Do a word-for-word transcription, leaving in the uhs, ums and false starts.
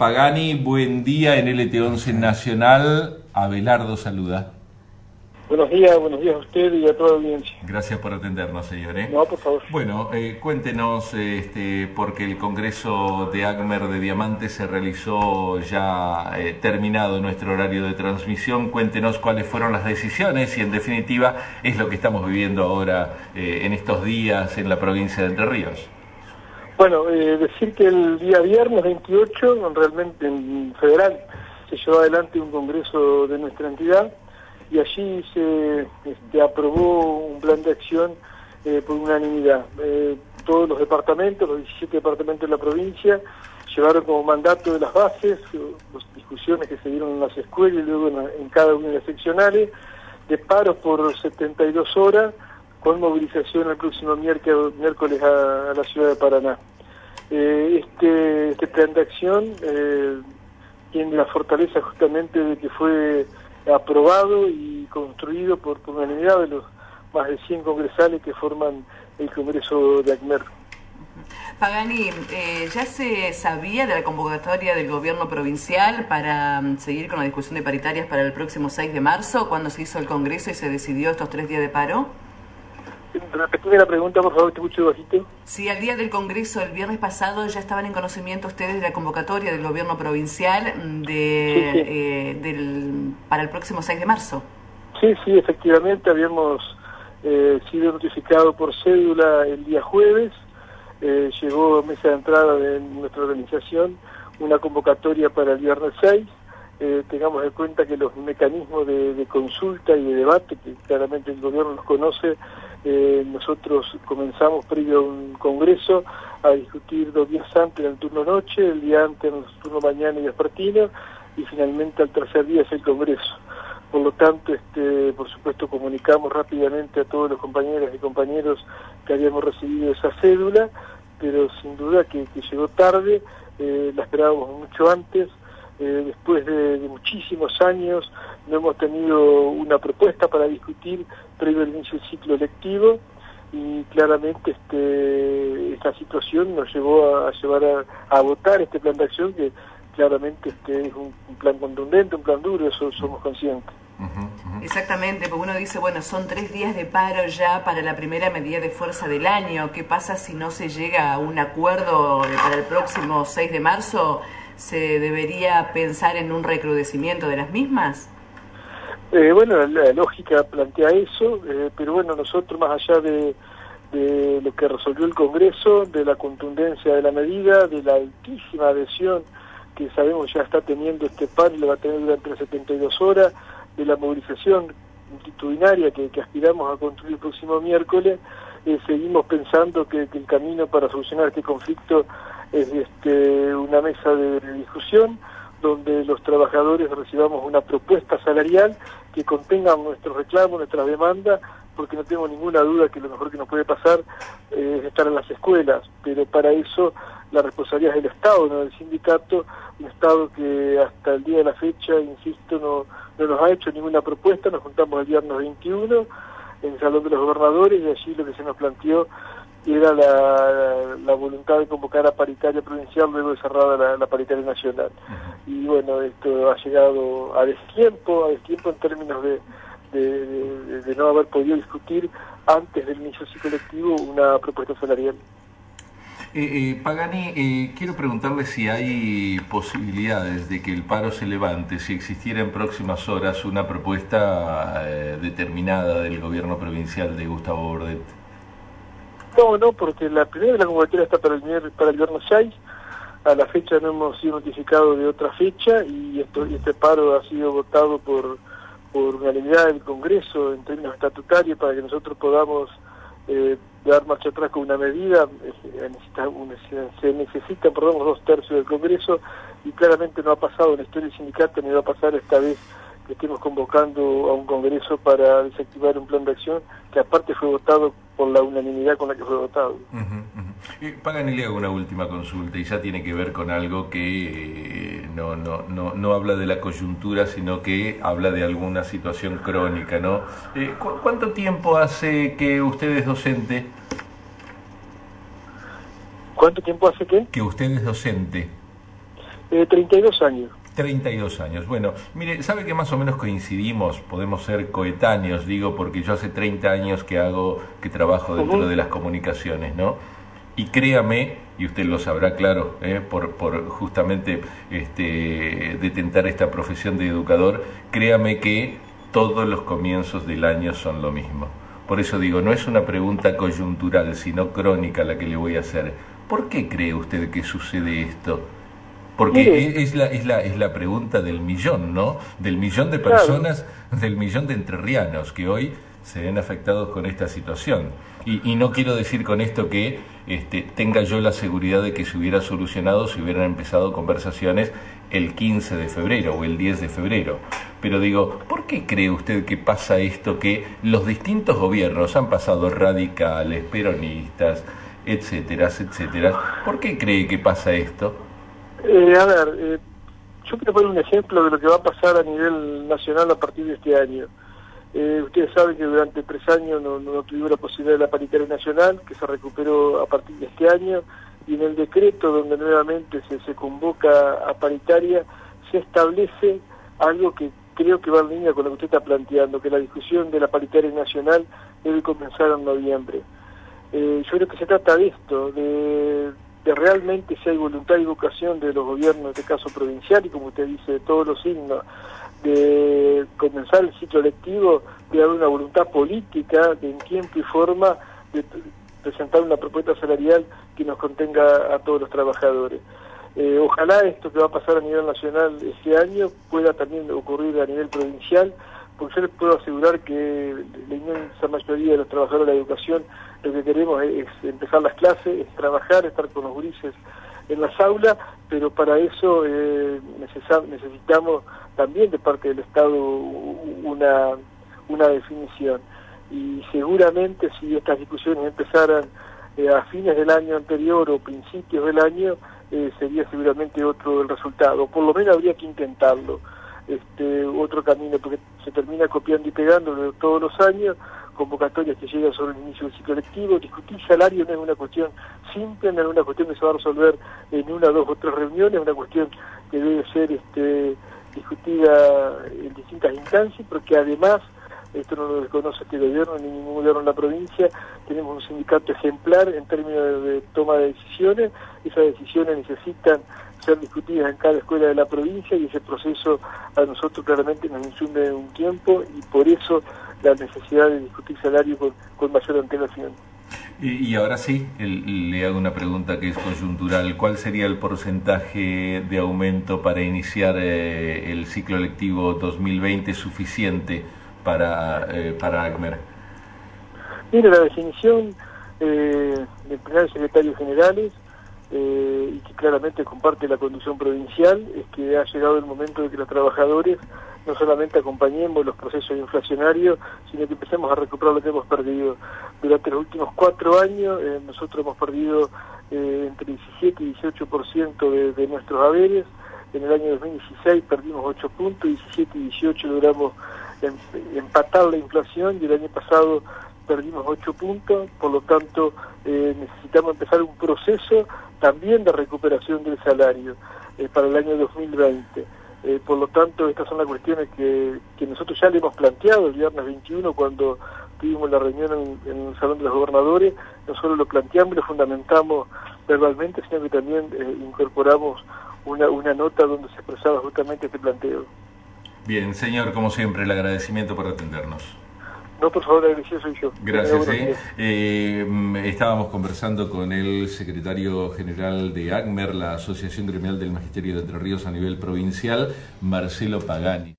Pagani, buen día en L T once Nacional. Abelardo saluda. Buenos días, buenos días a usted y a toda la audiencia. Gracias por atendernos, señor. ¿eh? No, por favor. Bueno, eh, cuéntenos, este, porque el Congreso de ACMER de Diamante se realizó ya eh, terminado nuestro horario de transmisión. Cuéntenos cuáles fueron las decisiones y, en definitiva, es lo que estamos viviendo ahora eh, en estos días en la provincia de Entre Ríos. Bueno, eh, decir que el día viernes veintiocho, realmente en federal, se llevó adelante un congreso de nuestra entidad y allí se este, aprobó un plan de acción eh, por unanimidad. Eh, todos los departamentos, los diecisiete departamentos de la provincia, llevaron como mandato de las bases, las discusiones que se dieron en las escuelas y luego en, la, en cada una de las seccionales, de paros por setenta y dos horas, con movilización el próximo miércoles, miércoles a, a la ciudad de Paraná. Eh, este, este plan de acción eh, tiene la fortaleza justamente de que fue aprobado y construido por, por unanimidad de los más de cien congresales que forman el Congreso de ACMER. Pagani, eh, ¿ya se sabía de la convocatoria del gobierno provincial para um, seguir con la discusión de paritarias para el próximo seis de marzo, cuando se hizo el Congreso y se decidió estos tres días de paro? Repetime la pregunta, por favor, te escucho bajito. Sí, al día del Congreso, el viernes pasado, ya estaban en conocimiento ustedes de la convocatoria del gobierno provincial de, sí, sí. Eh, del, para el próximo seis de marzo. Sí, sí, efectivamente, habíamos eh, sido notificados por cédula el día jueves, eh, llegó a mesa de entrada de nuestra organización una convocatoria para el viernes seis. Eh, tengamos en cuenta que los mecanismos de, de consulta y de debate, que claramente el gobierno los conoce, eh, nosotros comenzamos previo a un congreso a discutir dos días antes en el turno noche, el día antes en el turno mañana y vespertino, y finalmente al tercer día es el congreso. Por lo tanto, este, por supuesto, comunicamos rápidamente a todos los compañeros y compañeros que habíamos recibido esa cédula, pero sin duda que, que llegó tarde, eh, la esperábamos mucho antes. Eh, después de, de muchísimos años no hemos tenido una propuesta para discutir previo al inicio del ciclo electivo y claramente este, esta situación nos llevó a, a llevar a, a votar este plan de acción que claramente este, es un, un plan contundente, un plan duro, eso somos conscientes. Exactamente, porque uno dice, bueno, son tres días de paro ya para la primera medida de fuerza del año. ¿Qué pasa si no se llega a un acuerdo para el próximo seis de marzo? ¿Se debería pensar en un recrudecimiento de las mismas? Eh, bueno, la, la lógica plantea eso, eh, pero bueno, nosotros más allá de, de lo que resolvió el Congreso, de la contundencia de la medida, de la altísima adhesión que sabemos ya está teniendo este paro y lo va a tener durante las setenta y dos horas, de la movilización multitudinaria que, que aspiramos a construir el próximo miércoles, eh, seguimos pensando que, que el camino para solucionar este conflicto es este, una mesa de discusión donde los trabajadores recibamos una propuesta salarial que contenga nuestros reclamos, nuestras demandas, porque no tengo ninguna duda que lo mejor que nos puede pasar eh, es estar en las escuelas, pero para eso la responsabilidad es del Estado, no del sindicato, un Estado que hasta el día de la fecha, insisto, no, no nos ha hecho ninguna propuesta. Nos juntamos el viernes veintiuno en el Salón de los Gobernadores y allí lo que se nos planteó era la, la voluntad de convocar a paritaria provincial luego de cerrada la, la paritaria nacional. Y bueno, esto ha llegado a destiempo, a destiempo en términos de, de, de, de no haber podido discutir antes del inicio del ciclo electivo una propuesta salarial. Eh, eh, Pagani, eh, quiero preguntarle si hay posibilidades de que el paro se levante, si existiera en próximas horas una propuesta eh, determinada del gobierno provincial de Gustavo Bordet. No, no, porque la primera de la convocatoria está para el, para el viernes seis, a la fecha no hemos sido notificados de otra fecha y esto, este paro ha sido votado por, por unanimidad del Congreso en términos estatutarios para que nosotros podamos eh, dar marcha atrás con una medida. Eh, necesita, un, se necesitan, perdón, los dos tercios del Congreso y claramente no ha pasado en la historia del sindicato ni va a pasar esta vez que estemos convocando a un Congreso para desactivar un plan de acción que aparte fue votado por la unanimidad con la que fue votado. Uh-huh, uh-huh. Eh, Pagani, le hago una última consulta y ya tiene que ver con algo que eh, no, no, no, no habla de la coyuntura, sino que habla de alguna situación crónica, ¿no? Eh, ¿cu- ¿Cuánto tiempo hace que usted es docente? ¿Cuánto tiempo hace qué? Que usted es docente. Eh, treinta y dos años. treinta y dos años. Bueno, mire, sabe que más o menos coincidimos, podemos ser coetáneos, digo, porque yo hace treinta años que hago, que trabajo dentro uh-huh. de las comunicaciones, ¿no? Y créame, y usted lo sabrá claro, ¿eh? por, por justamente este, detentar esta profesión de educador, créame que todos los comienzos del año son lo mismo. Por eso digo, no es una pregunta coyuntural, sino crónica la que le voy a hacer. ¿Por qué cree usted que sucede esto? Porque es la, es, la, es la pregunta del millón, ¿no? Del millón de personas, claro. del millón de entrerrianos que hoy se ven afectados con esta situación. Y, y no quiero decir con esto que este, tenga yo la seguridad de que se hubiera solucionado si hubieran empezado conversaciones el quince de febrero o el diez de febrero. Pero digo, ¿por qué cree usted que pasa esto que los distintos gobiernos han pasado radicales, peronistas, etcétera, etcétera? ¿Por qué cree que pasa esto? Eh, a ver, eh, yo quiero poner un ejemplo de lo que va a pasar a nivel nacional a partir de este año. Eh, ustedes saben que durante tres años no, no tuvimos la posibilidad de la paritaria nacional, que se recuperó a partir de este año, y en el decreto donde nuevamente se, se convoca a paritaria, se establece algo que creo que va en línea con lo que usted está planteando, que la discusión de la paritaria nacional debe comenzar en noviembre. Eh, yo creo que se trata de esto, de... de realmente si hay voluntad y vocación de los gobiernos, en este caso provincial, y como usted dice, de todos los signos, de comenzar el ciclo lectivo, de haber una voluntad política, de en tiempo y forma, de presentar una propuesta salarial que nos contenga a todos los trabajadores. Eh, ojalá esto que va a pasar a nivel nacional este año pueda también ocurrir a nivel provincial, porque yo les puedo asegurar que la inmensa mayoría de los trabajadores de la educación lo que queremos es, es empezar las clases, es trabajar, estar con los gurises en las aulas, pero para eso eh, necesitamos también de parte del Estado una, una definición. Y seguramente si estas discusiones empezaran eh, a fines del año anterior o principios del año, eh, sería seguramente otro el resultado. Por lo menos habría que intentarlo. Este, otro camino, porque se termina copiando y pegando todos los años, convocatorias que llegan sobre el inicio del ciclo lectivo. Discutir salario no es una cuestión simple, no es una cuestión que se va a resolver en una, dos o tres reuniones, es una cuestión que debe ser este, discutida en distintas instancias, porque además, esto no lo desconoce este gobierno ni ningún gobierno en la provincia, tenemos un sindicato ejemplar en términos de, de toma de decisiones. Esas decisiones necesitan ser discutidas en cada escuela de la provincia y ese proceso a nosotros claramente nos insume un tiempo y por eso la necesidad de discutir salario con, con mayor antelación. Y, y ahora sí, el, le hago una pregunta que es coyuntural. ¿Cuál sería el porcentaje de aumento para iniciar eh, el ciclo lectivo dos mil veinte suficiente para, eh, para ACMER? Mire, la definición eh, del primer secretario generales, Eh, y que claramente comparte la conducción provincial, es que ha llegado el momento de que los trabajadores no solamente acompañemos los procesos inflacionarios, sino que empecemos a recuperar lo que hemos perdido. Durante los últimos cuatro años eh, nosotros hemos perdido eh, entre diecisiete y dieciocho por ciento de, de nuestros haberes. En el año dos mil dieciséis perdimos ocho puntos, diecisiete y dieciocho logramos em, empatar la inflación y el año pasado perdimos ocho puntos, por lo tanto eh, necesitamos empezar un proceso también de recuperación del salario eh, para el año dos mil veinte. Eh, por lo tanto, estas son las cuestiones que, que nosotros ya le hemos planteado el viernes veintiuno cuando tuvimos la reunión en, en el Salón de los Gobernadores. No solo lo planteamos y lo fundamentamos verbalmente, sino que también eh, incorporamos una, una nota donde se expresaba justamente este planteo. Bien, señor, como siempre, el agradecimiento por atendernos. No, por favor, agradecido soy yo. Gracias. Eh. Eh, estábamos conversando con el secretario general de ACMER, la Asociación Gremial del Magisterio de Entre Ríos a nivel provincial, Marcelo Pagani.